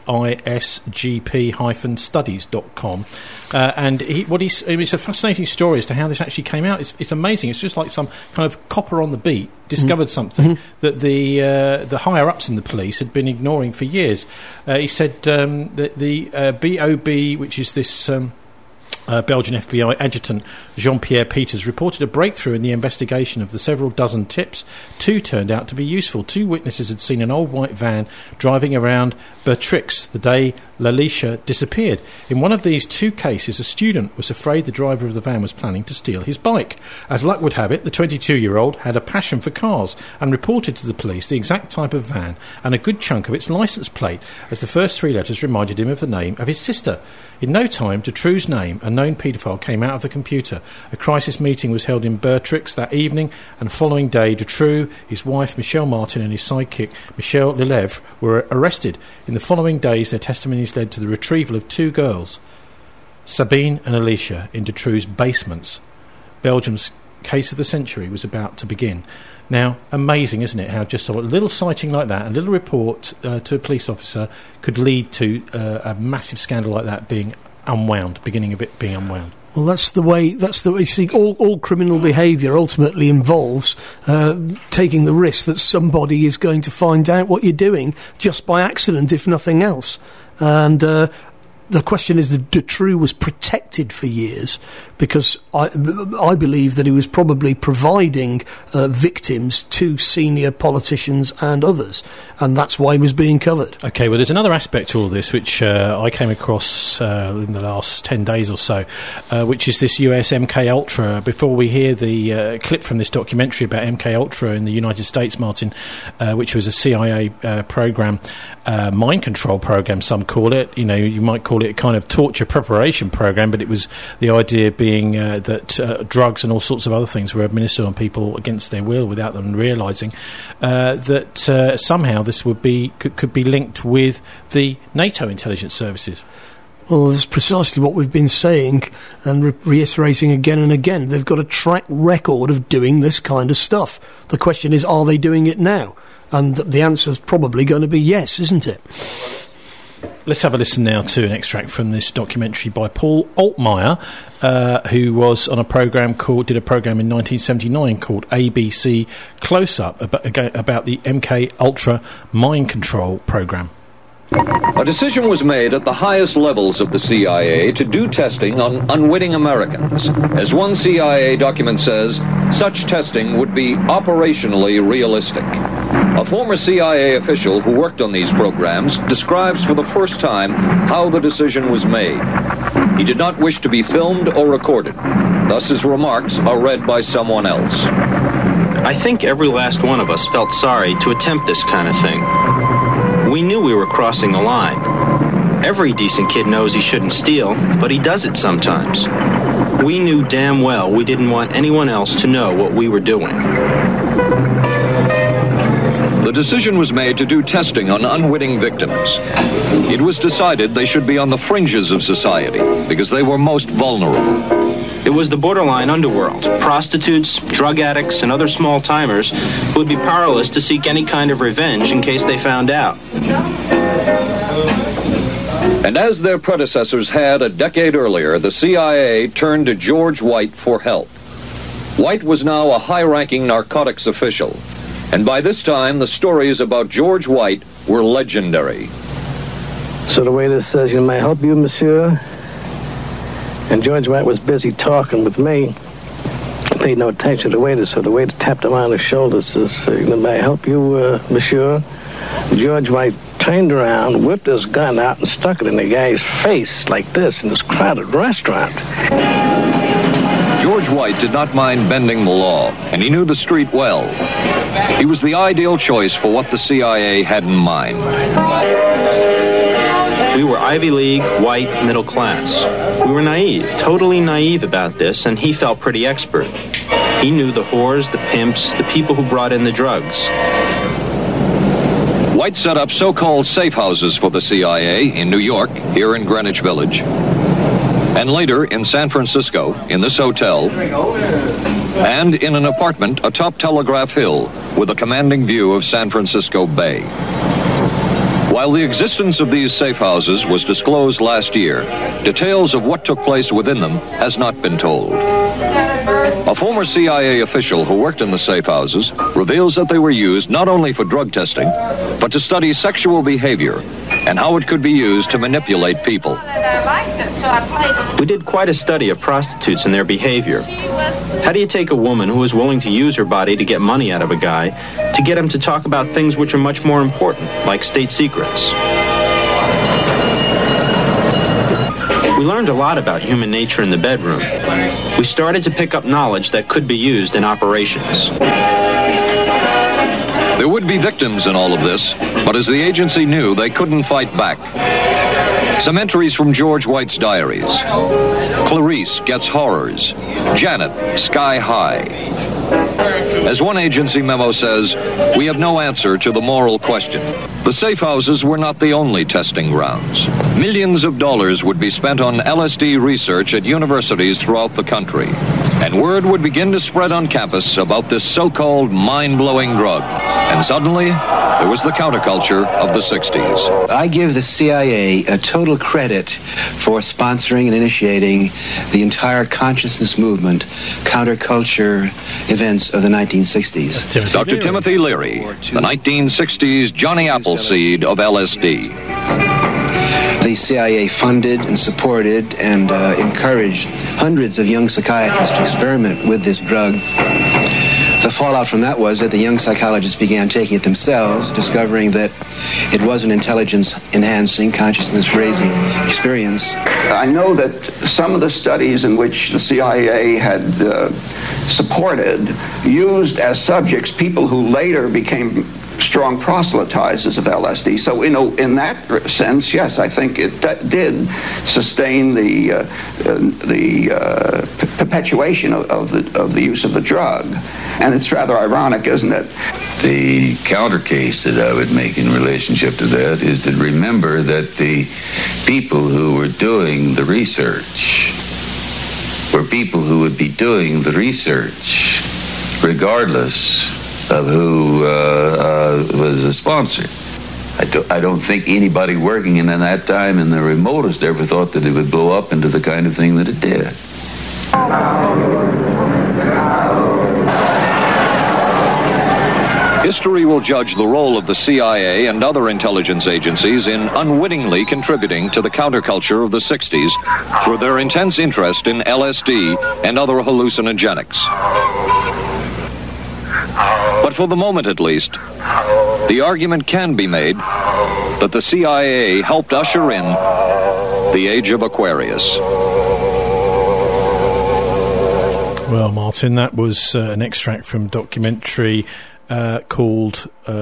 Speaker 3: isgp-studies.com. And it's a fascinating story as to how this actually came out. It's amazing. It's just like some kind of copper on the beat discovered something that the higher-ups in the police had been ignoring for years. He said that the BOB, which is this... Belgian FBI adjutant Jean-Pierre Peters reported a breakthrough in the investigation of the several dozen tips. 2 turned out to be useful. 2 witnesses had seen an old white van driving around Bertrix the day Lalicia disappeared. In one of these 2 cases, a student was afraid the driver of the van was planning to steal his bike. As luck would have it, the 22-year-old had a passion for cars and reported to the police the exact type of van and a good chunk of its licence plate, as the first 3 letters reminded him of the name of his sister. In no time, Dutroux's name, a known paedophile, came out of the computer. A crisis meeting was held in Bertrix that evening, and the following day, Dutroux, his wife Michelle Martin and his sidekick Michel Lelevre were arrested. In the following days, their testimonies led to the retrieval of 2 girls, Sabine and Alicia, in Dutroux's basements. Belgium's case of the century was about to begin. Now, amazing, isn't it, how just a little sighting like that, a little report to a police officer could lead to a massive scandal like that being unwound, beginning of it being unwound. Well,
Speaker 4: that's the way. See, all criminal behaviour ultimately involves taking the risk that somebody is going to find out what you're doing just by accident, if nothing else. And the question is that Dutroux was protected for years because I believe that he was probably providing victims to senior politicians and others, and that's why he was being covered.
Speaker 3: OK, well, there's another aspect to all this which I came across in the last 10 days or so, which is this US MK Ultra. Before we hear the clip from this documentary about MK Ultra in the United States, Martin, which was a CIA program, mind control program, some call it. You might call it a kind of torture preparation program, but it was the idea being that drugs and all sorts of other things were administered on people against their will without them realising that somehow this could be linked with the NATO intelligence services.
Speaker 4: Well, that's precisely what we've been saying and reiterating again and again. They've got a track record of doing this kind of stuff. The question is, are they doing it now? And the answer is probably going to be yes, isn't it?
Speaker 3: Let's have a listen now to an extract from this documentary by Paul Altmaier, who was on did a program in 1979 called ABC Close Up about the MK Ultra mind control program.
Speaker 5: A decision was made at the highest levels of the CIA to do testing on unwitting Americans. As one CIA document says, such testing would be operationally realistic. A former CIA official who worked on these programs describes for the first time how the decision was made. He did not wish to be filmed or recorded. Thus his remarks are read by someone else.
Speaker 6: I think every last one of us felt sorry to attempt this kind of thing. We knew we were crossing the line. Every decent kid knows he shouldn't steal, but he does it sometimes. We knew damn well we didn't want anyone else to know what we were doing.
Speaker 5: The decision was made to do testing on unwitting victims. It was decided they should be on the fringes of society because they were most vulnerable.
Speaker 6: It was the borderline underworld, prostitutes, drug addicts, and other small-timers who would be powerless to seek any kind of revenge in case they found out.
Speaker 5: And as their predecessors had a decade earlier, the CIA turned to George White for help. White was now a high-ranking narcotics official, and by this time the stories about George White were legendary.
Speaker 7: So the waiter says, "You may help you, monsieur?" And George White was busy talking with me. He paid no attention to the waiter, so the waiter tapped him on the shoulder, says, "May I help you, monsieur?" George White turned around, whipped his gun out, and stuck it in the guy's face like this in this crowded restaurant.
Speaker 5: George White did not mind bending the law, and he knew the street well. He was the ideal choice for what the CIA had in mind.
Speaker 6: We were Ivy League, white, middle class. We were naive, totally naive about this, and he felt pretty expert. He knew the whores, the pimps, the people who brought in the drugs.
Speaker 5: White set up so-called safe houses for the CIA in New York, here in Greenwich Village, and later in San Francisco, in this hotel, and in an apartment atop Telegraph Hill with a commanding view of San Francisco Bay. While the existence of these safe houses was disclosed last year, details of what took place within them has not been told. A former CIA official who worked in the safe houses reveals that they were used not only for drug testing, but to study sexual behavior and how it could be used to manipulate people.
Speaker 6: We did quite a study of prostitutes and their behavior. How do you take a woman who is willing to use her body to get money out of a guy to get him to talk about things which are much more important, like state secrets? We learned a lot about human nature in the bedroom. We started to pick up knowledge that could be used in operations.
Speaker 5: There would be victims in all of this, but as the agency knew, they couldn't fight back. Some entries from George White's diaries. Clarice gets horrors. Janet, sky high. As one agency memo says, we have no answer to the moral question. The safe houses were not the only testing grounds. Millions of dollars would be spent on LSD research at universities throughout the country. And word would begin to spread on campus about this so-called mind-blowing drug. And suddenly, there was the counterculture of the 60s.
Speaker 8: I give the CIA a total credit for sponsoring and initiating the entire consciousness movement, counterculture events of the 1960s.
Speaker 5: Dr. Timothy Leary, the 1960s Johnny Appleseed of LSD.
Speaker 8: The CIA funded and supported and encouraged hundreds of young psychiatrists to experiment with this drug. The fallout from that was that the young psychologists began taking it themselves, discovering that it was an intelligence-enhancing, consciousness-raising experience.
Speaker 9: I know that some of the studies in which the CIA had supported used as subjects people who later became strong proselytizers of LSD. So, in that sense, yes, I think it did sustain the perpetuation of the use of the drug. And it's rather ironic, isn't it?
Speaker 10: The counter case that I would make in relationship to that is to remember that the people who were doing the research were people who would be doing the research regardless of who was the sponsor. I don't think anybody working in that time in the remotest ever thought that it would blow up into the kind of thing that it did.
Speaker 5: History will judge the role of the CIA and other intelligence agencies in unwittingly contributing to the counterculture of the 60s through their intense interest in LSD and other hallucinogenics. But for the moment at least, the argument can be made that the CIA helped usher in the age of Aquarius.
Speaker 3: Well, Martin, that was an extract from a documentary called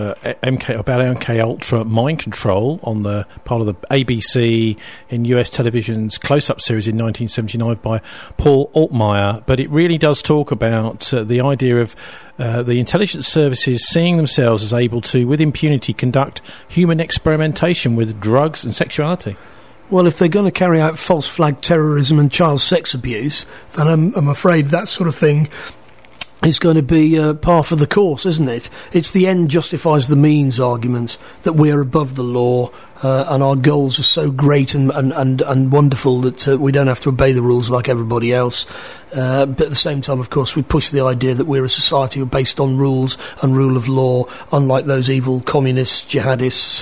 Speaker 3: MK Ultra Mind Control on the part of the ABC in US Television's Close-Up series in 1979 by Paul Altmaier. But it really does talk about the idea of the intelligence services seeing themselves as able to, with impunity, conduct human experimentation with drugs and sexuality.
Speaker 4: Well, if they're going to carry out false flag terrorism and child sex abuse, then I'm afraid that sort of thing is going to be par for the course, isn't it? It's the end justifies the means argument, that we're above the law and our goals are so great and wonderful that we don't have to obey the rules like everybody else. But at the same time, of course, we push the idea that we're a society based on rules and rule of law, unlike those evil communists, jihadists,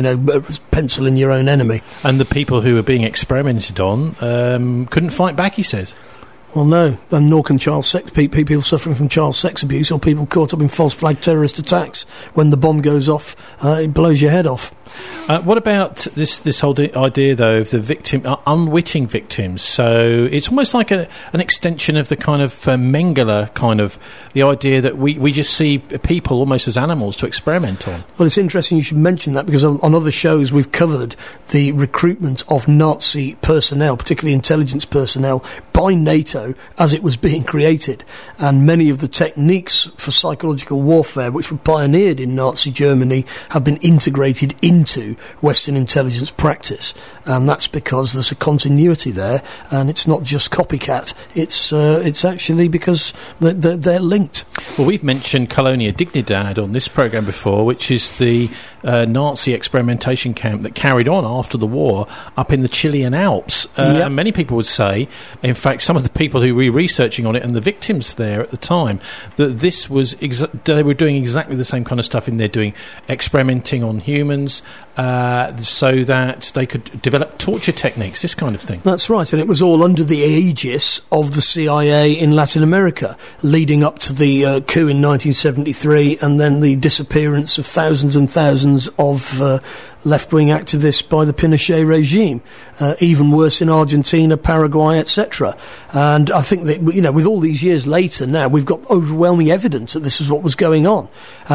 Speaker 4: pencil in your own enemy.
Speaker 3: And the people who are being experimented on couldn't fight back, he says.
Speaker 4: Well, no, and nor can child sex people suffering from child sex abuse or people caught up in false flag terrorist attacks. When the bomb goes off, it blows your head off.
Speaker 3: What about this whole idea, though, of the victim, unwitting victims? So it's almost like an extension of the kind of Mengele kind of, the idea that we just see people almost as animals to experiment on.
Speaker 4: Well, it's interesting you should mention that, because on other shows we've covered the recruitment of Nazi personnel, particularly intelligence personnel, by NATO as it was being created. And many of the techniques for psychological warfare, which were pioneered in Nazi Germany, have been integrated into Western intelligence practice. And that's because there's a continuity there, and it's not just copycat. It's actually because they're linked.
Speaker 3: Well, we've mentioned Colonia Dignidad on this programme before, which is the Nazi experimentation camp that carried on after the war up in the Chilean Alps.
Speaker 4: Yep.
Speaker 3: And many people would say, in fact, some of the people who were researching on it and the victims there at the time, that this was they were doing exactly the same kind of stuff in there, doing experimenting on humans so that they could develop torture techniques, this kind of thing.
Speaker 4: That's right, and it was all under the aegis of the CIA in Latin America, leading up to the coup in 1973 and then the disappearance of thousands and thousands of left-wing activists by the Pinochet regime, even worse in Argentina, Paraguay, etc. And I think that, with all these years later now, we've got overwhelming evidence that this is what was going on.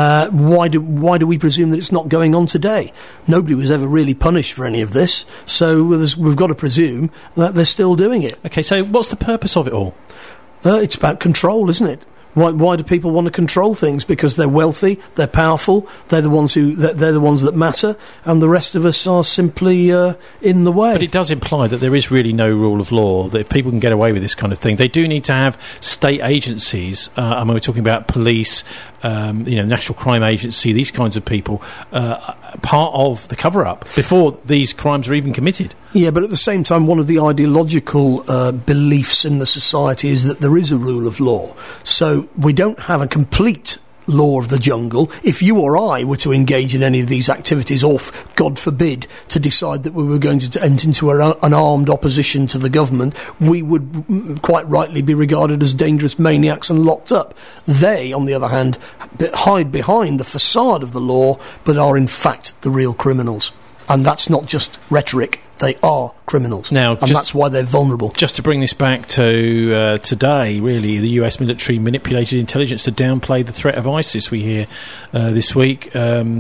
Speaker 4: Why do we presume that it's not going on today? Nobody was ever really punished for any of this, so we've got to presume that they're still doing it.
Speaker 3: Okay, so what's the purpose of it all?
Speaker 4: It's about control, isn't it? Why do people want to control things? Because they're wealthy, they're powerful, they're the ones that matter, and the rest of us are simply in the way.
Speaker 3: But it does imply that there is really no rule of law, that if people can get away with this kind of thing, they do need to have state agencies. We're talking about police, National Crime Agency, these kinds of people, part of the cover-up before these crimes are even committed.
Speaker 4: Yeah, but at the same time, one of the ideological beliefs in the society is that there is a rule of law. So we don't have a complete law of the jungle. If you or I were to engage in any of these activities, or, God forbid, to decide that we were going to enter into an armed opposition to the government, we would quite rightly be regarded as dangerous maniacs and locked up. They, on the other hand, hide behind the facade of the law, but are in fact the real criminals. And that's not just rhetoric. They are criminals.
Speaker 3: Now,
Speaker 4: and that's why they're vulnerable.
Speaker 3: Just to bring this back to today, really, the US military manipulated intelligence to downplay the threat of ISIS, we hear this week.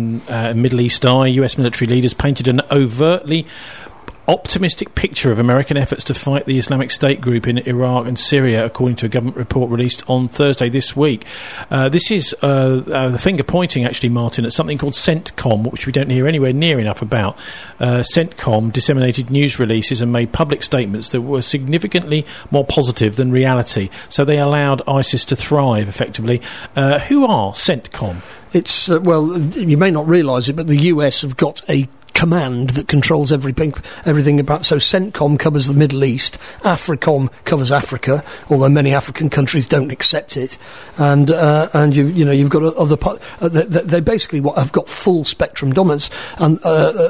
Speaker 3: Middle East Eye, US military leaders painted an overtly optimistic picture of American efforts to fight the Islamic State group in Iraq and Syria, according to a government report released on Thursday this week. This is the finger pointing, actually, Martin, at something called CENTCOM, which we don't hear anywhere near enough about. CENTCOM disseminated news releases and made public statements that were significantly more positive than reality. So they allowed ISIS to thrive, effectively. Who are CENTCOM?
Speaker 4: It's, you may not realise it, but the US have got a command that controls everything about. So CENTCOM covers the Middle East, AFRICOM covers Africa, although many African countries don't accept it, and you've got other they basically have got full spectrum dominance, and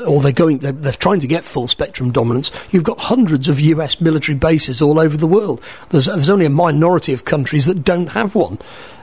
Speaker 4: they're trying to get full spectrum dominance. You've got hundreds of US military bases all over the world. There's only a minority of countries that don't have one.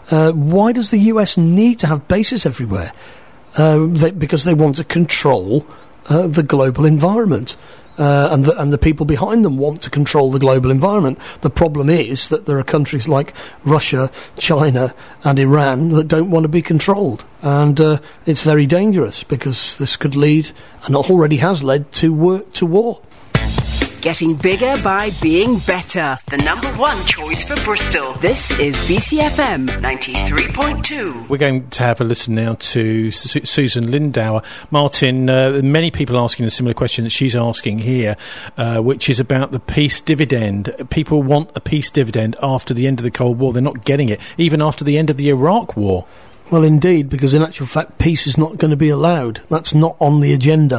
Speaker 4: Why does the US need to have bases everywhere? Because they want to control the global environment. And the people behind them want to control the global environment. The problem is that there are countries like Russia, China and Iran that don't want to be controlled. And it's very dangerous, because this could lead, and already has led, to war.
Speaker 1: Getting bigger by being better. The number one choice for Bristol. This is BCFM 93.2.
Speaker 3: We're going to have a listen now to Susan Lindauer. Martin, many people asking a similar question that she's asking here, which is about the peace dividend. People want a peace dividend after the end of the Cold War. They're not getting it, even after the end of the Iraq War.
Speaker 4: Well, indeed, because in actual fact, peace is not going to be allowed. That's not on the agenda.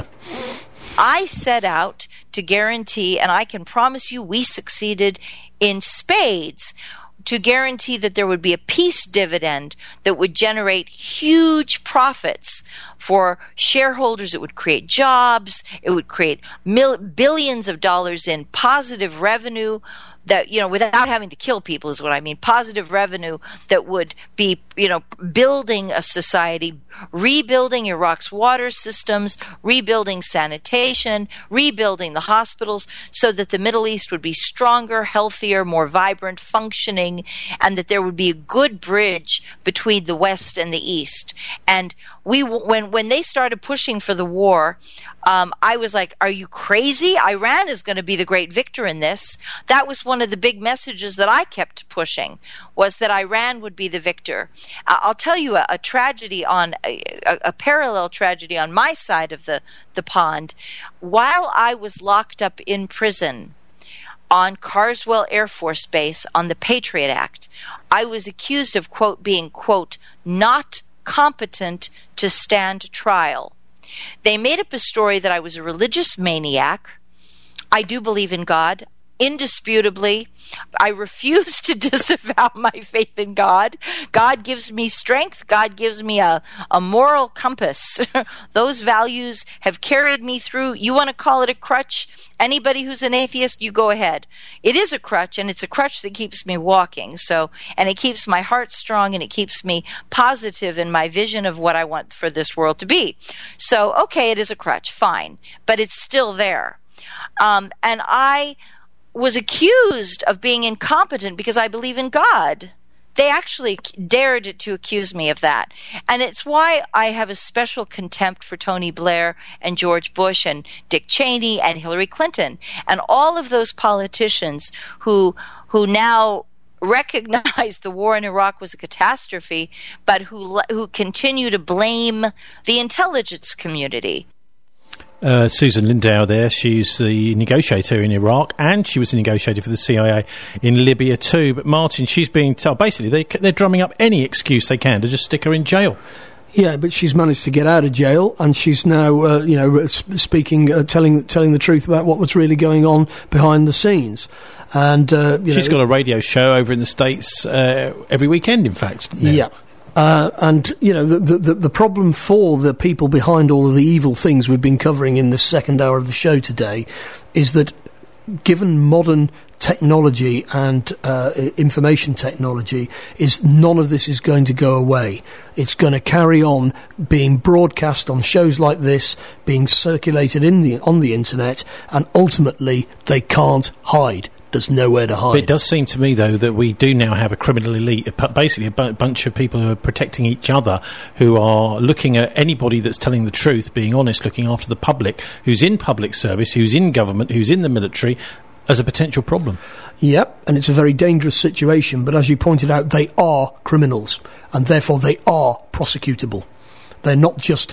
Speaker 11: I set out to guarantee, and I can promise you we succeeded in spades, to guarantee that there would be a peace dividend that would generate huge profits for shareholders. It would create jobs. It would create billions of dollars in positive revenue that, without having to kill people is what I mean. Positive revenue that would be, building a society, rebuilding Iraq's water systems, rebuilding sanitation, rebuilding the hospitals, so that the Middle East would be stronger, healthier, more vibrant, functioning, and that there would be a good bridge between the West and the East. And when they started pushing for the war, I was like, are you crazy? Iran is going to be the great victor in this. That was one of the big messages that I kept pushing, was that Iran would be the victor. I'll tell you a tragedy a parallel tragedy on my side of the pond. While I was locked up in prison on Carswell Air Force Base on the Patriot Act, I was accused of, quote, being, quote, not competent to stand trial. They made up a story that I was a religious maniac. I do believe in God. Indisputably, I refuse to disavow my faith in God. God gives me strength. God gives me a moral compass. Those values have carried me through. You want to call it a crutch? Anybody who's an atheist, you go ahead. It is a crutch, and it's a crutch that keeps me walking. And it keeps my heart strong, and it keeps me positive in my vision of what I want for this world to be. So, okay, it is a crutch, fine, but it's still there. And I was accused of being incompetent because I believe in God. They actually dared to accuse me of that. And it's why I have a special contempt for Tony Blair and George Bush and Dick Cheney and Hillary Clinton and all of those politicians who now recognize the war in Iraq was a catastrophe, but who continue to blame the intelligence community.
Speaker 3: Susan Lindauer there, she's the negotiator in Iraq, and she was a negotiator for the CIA in Libya too. But Martin, she's being told, basically they're drumming up any excuse they can to just stick her in jail.
Speaker 4: Yeah, but she's managed to get out of jail, and she's now, speaking, telling the truth about what was really going on behind the scenes. And
Speaker 3: she's got a radio show over in the States every weekend, in fact. Now.
Speaker 4: Yeah. And, the problem for the people behind all of the evil things we've been covering in the second hour of the show today is that, given modern technology and information technology, none of this is going to go away. It's going to carry on being broadcast on shows like this, being circulated on the internet, and ultimately they can't hide. There's nowhere to hide.
Speaker 3: But it does seem to me, though, that we do now have a criminal elite, basically a bunch of people who are protecting each other, who are looking at anybody that's telling the truth, being honest, looking after the public, who's in public service, who's in government, who's in the military, as a potential problem.
Speaker 4: Yep, and it's a very dangerous situation, but as you pointed out, they are criminals, and therefore they are prosecutable. They're not just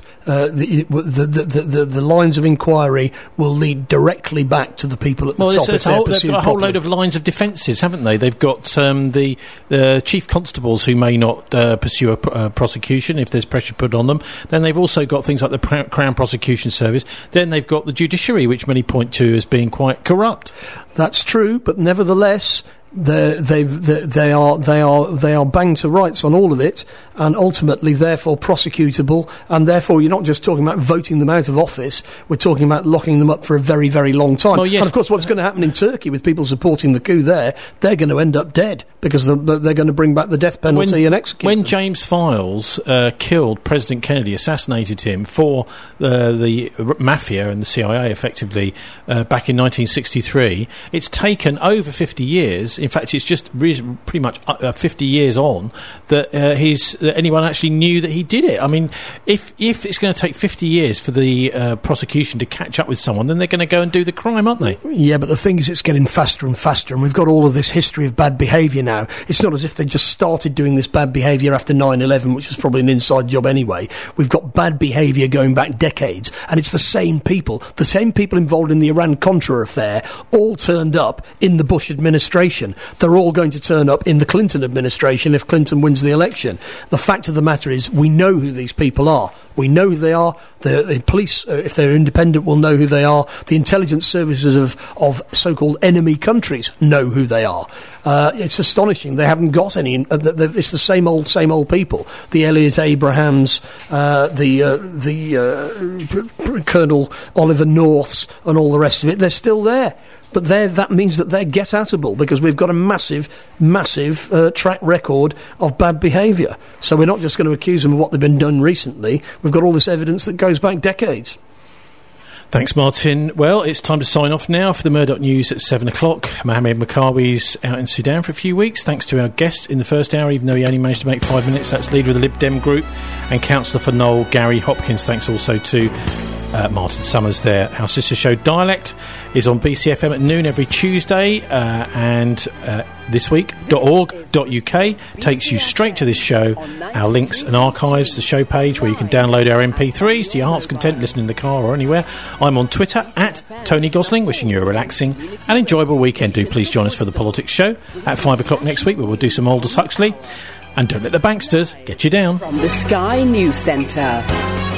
Speaker 4: the lines of inquiry will lead directly back to the people at the top if they're pursued
Speaker 3: They've got a whole load of lines of defences, haven't they? They've got the chief constables who may not pursue a prosecution if there's pressure put on them. Then they've also got things like the Crown Prosecution Service. Then they've got the judiciary, which many point to as being quite corrupt.
Speaker 4: That's true, but nevertheless, They are banged to rights on all of it, and ultimately, therefore, prosecutable. And therefore, you're not just talking about voting them out of office. We're talking about locking them up for a very, very long time.
Speaker 3: Well, yes.
Speaker 4: And of course, what's going to happen in Turkey with people supporting the coup there? They're going to end up dead because they're going to bring back the death penalty and execute
Speaker 3: When
Speaker 4: them.
Speaker 3: James Files killed President Kennedy, assassinated him for the mafia and the CIA, effectively back in 1963, it's taken over 50 years. In fact, it's just pretty much 50 years on that anyone actually knew that he did it. I mean, if it's going to take 50 years for the prosecution to catch up with someone, then they're going to go and do the crime, aren't they?
Speaker 4: Yeah, but the thing is, it's getting faster and faster, and we've got all of this history of bad behaviour now. It's not as if they just started doing this bad behaviour after 9/11, which was probably an inside job anyway. We've got bad behaviour going back decades, and it's the same people involved in the Iran-Contra affair, all turned up in the Bush administration. They're all going to turn up in the Clinton administration if Clinton wins the election. The fact of the matter is, we know who these people are. We know who they are. The police, if they're independent, will know who they are. The intelligence services of so-called enemy countries know who they are. It's astonishing. They haven't got any. It's the same old people. The Elliot Abrahams, Colonel Oliver Norths, and all the rest of it. They're still there. But that means that they're get-atable because we've got a massive track record of bad behaviour. So we're not just going to accuse them of what they've been done recently. We've got all this evidence that goes back decades.
Speaker 3: Thanks, Martin. Well, it's time to sign off now for the Murdoch News at 7 o'clock. Mohammed Makawi's out in Sudan for a few weeks. Thanks to our guest in the first hour, even though he only managed to make 5 minutes. That's leader of the Lib Dem group and councillor for Knoll, Gary Hopkins. Thanks also to Martin Summers there. Our sister show Dialect is on BCFM at noon every Tuesday, and thisweek.org.uk takes you straight to this show, our links and archives, the show page where you can download our MP3s to your heart's content, listen in the car or anywhere. I'm on Twitter at Tony Gosling, wishing you a relaxing and enjoyable weekend. Do please join us for the Politics Show at 5 o'clock next week, where we'll do some Aldous Huxley. And don't let the banksters get you down.
Speaker 1: From the Sky News Centre.